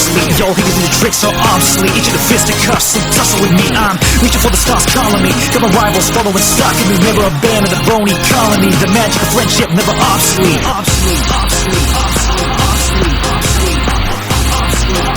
obsolete. Y'all haters and the tricks are obsolete. Each of the fisticuffs and tussle with me. I'm reaching for the stars calling me. Got my rivals following stock in me. Never abandon the bony colony. The magic of friendship never obsolete. Obsolete, obsolete, obsolete, obsolete, obsolete, obsolete,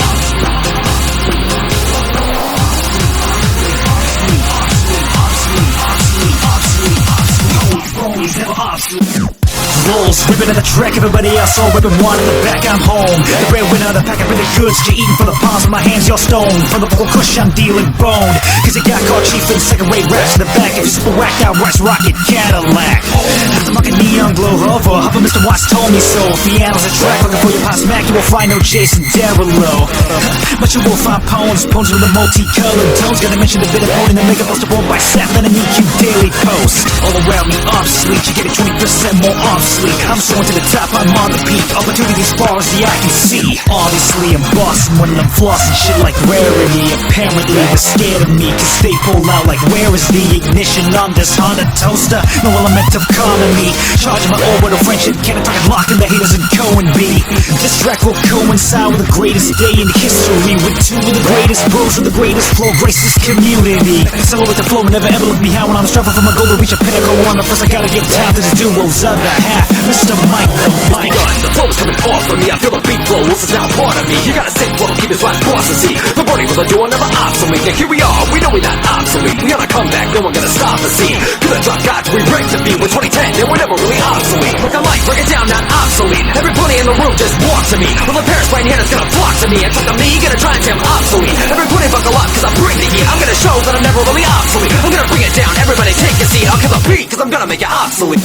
obsolete, never obsolete. Rolls, ripping at the track, everybody else all ripping one in the back, I'm home. The breadwinner of the pack, I bring the goods, you're eating from the palms of my hands, you're stone. From the vocal kush, I'm dealing bone. Cause it got caught cheap for the second-rate raps in the back. If you're super whacked out, rice rocket Cadillac. After mucking neon glow hover, Hopper Mr. Watts told me so. If the anal's a track, looking for your pop smack, you will find no Jason Derulo. But you will find poems with a multicolored tones. Gotta mention the bit of owning the makeup poster born by Satlin and EQ Daily Post. All around me obsolete, you get it 20% more obsolete. I'm soaring to the top, I'm on the peak. Opportunities far as the eye can see. Obviously I'm bossing when I'm flossing. Shit like rarity. Apparently they're scared of me, cause they pull out like where is the ignition on this Honda toaster? No element of economy. Charging my orbital friendship, can't talk and locking the haters and Cohen B. This track will coincide with the greatest day in history, with two of the greatest bros with the greatest flow, grace this community. Accelerate the flow and never ever look behind when I'm striving for my goal to reach a pinnacle one. But first I gotta give time to the duo's other half, Mr. Mike the Mike. The flow's coming off of me, I feel the beat flow, this is now part of me. You gotta sit flow, keep his last boss to see. The burning for the duo never obsolete. Now here we are, we know we're not obsolete. We on a comeback, no one gonna stop the scene. Cause the drop gods, we break the beat with 2010, and we're never really obsolete. Break the mic, break it down, not obsolete. Everybody in the room just walk to me. Well, the Paris right here is gonna flock to me. And talk to me, gonna try and say I'm obsolete. Everybody buckle up, cause I bring the heat. I'm gonna show that I'm never really obsolete. I'm gonna bring it down, everybody take a seat. I'll kill the beat, cause I'm gonna make it obsolete.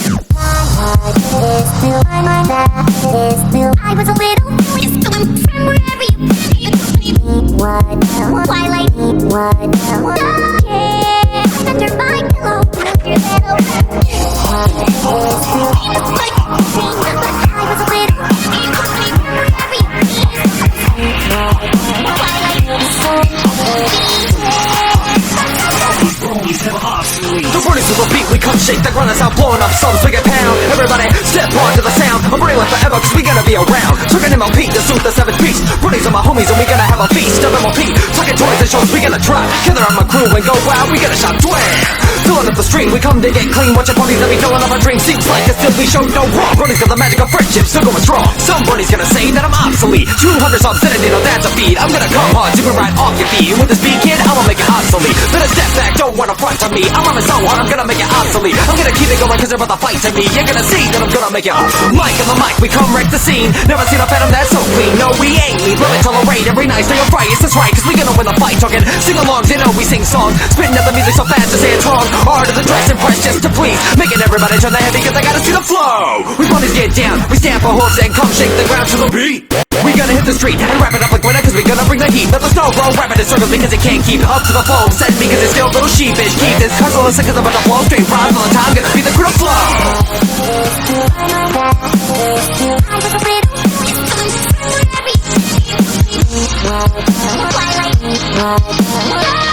I was a little curious, so I'm from wherever you been. Twilight, yeah, under my pillow, move your head over. Like a dream, but I was a little curious, wherever you been. The burnings of the beat, we come shake the ground that's out blowing up subs, we get pound. Everybody step on to the sound. I'm burning like forever cause we gonna be around. Talking MLP, the suit, the savage beast. Burnings of my homies and we gonna have a feast of MLP. Talking toys and shows, we gonna try. Gather on my crew and go wild, we gonna shout twang. Filling up the stream, we come to get clean. Watch your parties that be filling up our dreams. Seems like it's still we show no wrong. Burnings got the magic of friendship, still going strong. Some Bernie's gonna say that I'm obsolete. 200 subs in it, you know that's a feed. I'm gonna come hard, super right off your feet. With this beat kid, I'ma make it obsolete. Better step back, don't wanna front to me. I'm on it so hard, I'm gonna make it obsolete. I'm gonna keep it going cause they're about to fight to me. You're gonna see that I'm gonna make it Mike on the mic, we come wreck the scene. Never seen a phantom that's so clean. No, we ain't leave, let it tolerate. Every night stay upright, it's just right, cause we gonna win the fight. Talking sing-alongs, you know we sing songs. Spitting out the music so fast to say it's wrong. Art of the dress and press just to please. Making everybody turn their head because I gotta see the flow. We bunnies get down, we stamp our hooves and come shake the ground to the beat. We gonna hit the street and wrap it up like winter cause we gonna bring the heat. Let the snow grow rapid in circles because it can't keep up to the flow. Send me cause it's still a little sheepish. Keep this hustle a second about the flow. Straight rhymes all the time, gonna be the crew to flow. Twilight,